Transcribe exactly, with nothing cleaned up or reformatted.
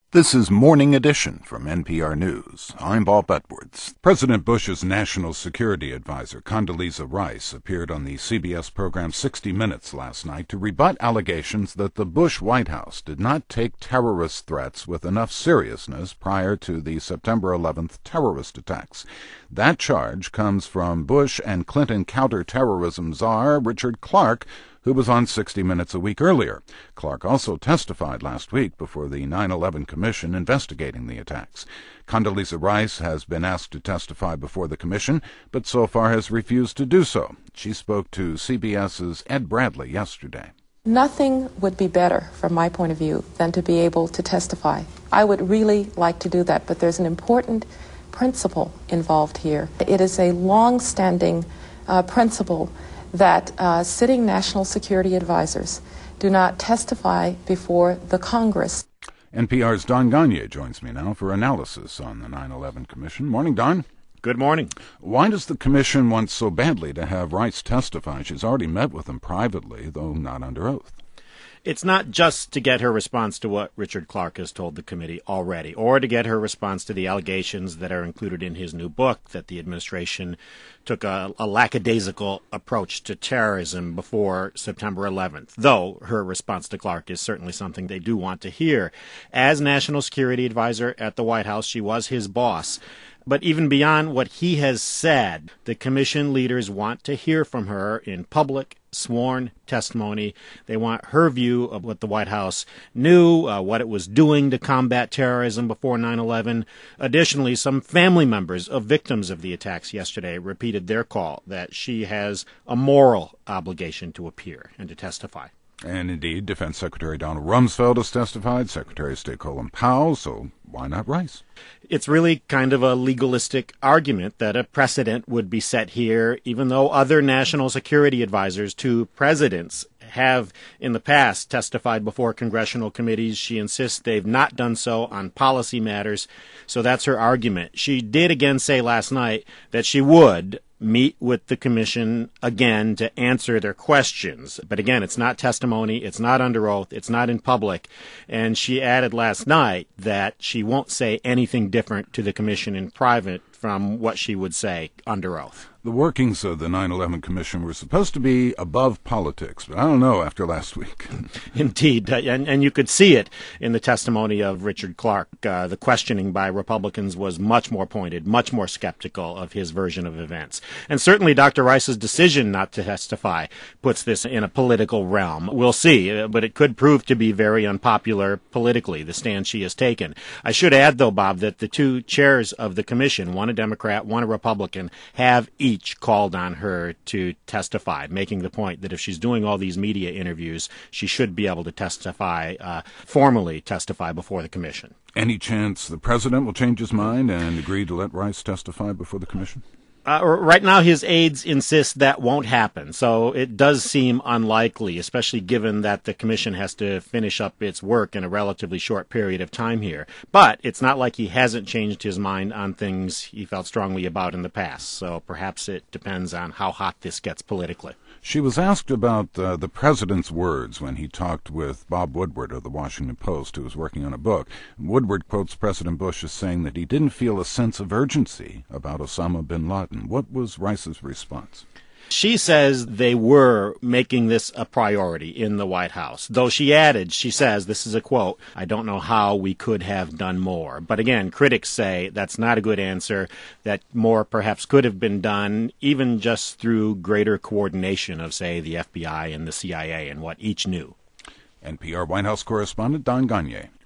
This is Morning Edition from N P R News. I'm Bob Edwards. President Bush's national security advisor, Condoleezza Rice, appeared on the C B S program sixty minutes last night to rebut allegations that the Bush White House did not take terrorist threats with enough seriousness prior to the September eleventh terrorist attacks. That charge comes from Bush and Clinton counterterrorism czar Richard Clarke, who was on sixty minutes a week earlier. Clarke also testified last week before the nine eleven Commission investigating the attacks. Condoleezza Rice has been asked to testify before the Commission, but so far has refused to do so. She spoke to CBS's Ed Bradley yesterday. Nothing would be better, from my point of view, than to be able to testify. I would really like to do that, but there's an important principle involved here. It is a long-standing uh, principle that uh, sitting national security advisors do not testify before the Congress. N P R's Don Gonyea joins me now for analysis on the nine eleven Commission. Morning, Don. Good morning. Why does the Commission want so badly to have Rice testify? She's already met with him privately, though not under oath. It's not just to get her response to what Richard Clarke has told the committee already, or to get her response to the allegations that are included in his new book that the administration took a, a lackadaisical approach to terrorism before September eleventh, though her response to Clarke is certainly something they do want to hear. As National Security Advisor at the White House, she was his boss. But even beyond what he has said, the commission leaders want to hear from her in public, sworn testimony. They want her view of what the White House knew, uh, what it was doing to combat terrorism before nine eleven. Additionally, some family members of victims of the attacks yesterday repeated their call that she has a moral obligation to appear and to testify. And indeed, Defense Secretary Donald Rumsfeld has testified, Secretary of State Colin Powell, so why not Rice? It's really kind of a legalistic argument that a precedent would be set here, even though other national security advisors to presidents have in the past testified before congressional committees. She insists they've not done so on policy matters, so that's her argument. She did again say last night that she would meet with the commission again to answer their questions. But again, it's not testimony, it's not under oath, it's not in public. And she added last night that she won't say anything different to the commission in private from what she would say under oath. The workings of the nine eleven Commission were supposed to be above politics, but I don't know after last week. Indeed, uh, and, and you could see it in the testimony of Richard Clarke. Uh, the questioning by Republicans was much more pointed, much more skeptical of his version of events. And certainly Doctor Rice's decision not to testify puts this in a political realm. We'll see, uh, but it could prove to be very unpopular politically, the stand she has taken. I should add, though, Bob, that the two chairs of the commission, one a Democrat, one a Republican, have each Each called on her to testify, making the point that if she's doing all these media interviews, she should be able to testify, uh, formally testify before the commission. Any chance the president will change his mind and agree to let Rice testify before the commission? Uh, right now, his aides insist that won't happen, so it does seem unlikely, especially given that the commission has to finish up its work in a relatively short period of time here. But it's not like he hasn't changed his mind on things he felt strongly about in the past, so perhaps it depends on how hot this gets politically. She was asked about uh, the president's words when he talked with Bob Woodward of the Washington Post, who was working on a book. Woodward quotes President Bush as saying that he didn't feel a sense of urgency about Osama bin Laden. What was Rice's response? She says they were making this a priority in the White House, though she added, she says, this is a quote, "I don't know how we could have done more." But again, critics say that's not a good answer, that more perhaps could have been done, even just through greater coordination of, say, the F B I and the C I A and what each knew. N P R White House correspondent Don Gonyea.